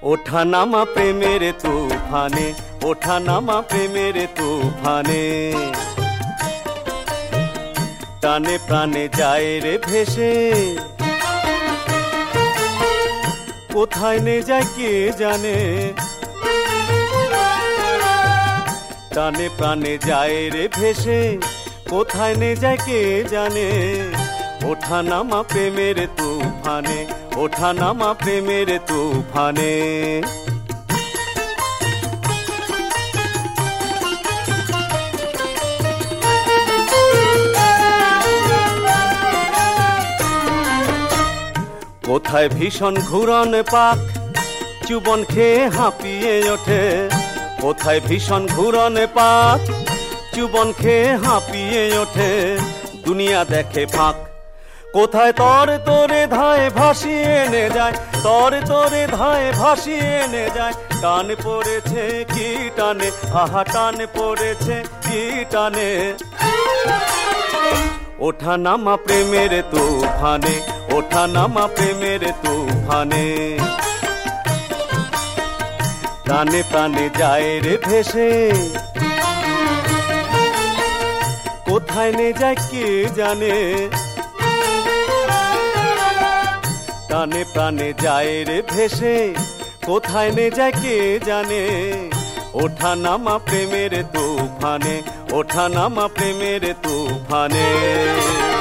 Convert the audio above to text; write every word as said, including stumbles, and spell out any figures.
ওঠা নামা প্রেমের তুফানে, ওঠা নামা প্রেমের তুফানে, টানে প্রাণে যায় রে ভেসে, কোথায় নে যায় কে জানে, টানে প্রাণে যায় রে ভেসে, কোথায় নে যায় কে জানে। ওঠা নামা প্রেমের তুফানে, ওঠা নামা প্রেমের তুফানে। কোথায় ভীষণ ঘুরন পাক চুবন খেয়ে হাঁপিয়ে ওঠে, কোথায় ভীষণ ঘুরন পাক চুবন খেয়ে হাঁপিয়ে ওঠে, দুনিয়া দেখে ফাঁক। কোথায় তর তোরে ধায় ভাসিয়ে নে যায়, তর তোরে ধায় ভাসিয়ে নে যায়, টান পড়েছে কি টানে, আহা টান পড়েছে কি টানে। ওঠা নামা প্রেমের তুফানে, ওঠা নামা প্রেমের তুফানে, প্রাণে প্রাণে যায় রে ভেসে, কোথায় নে যায় কে জানে, টানে প্রাণে যায় রে ভেসে, কোথায় নে যায় কে জানে। ওঠা নামা প্রেমের তুফানে, ওঠা নামা প্রেমের তুফানে।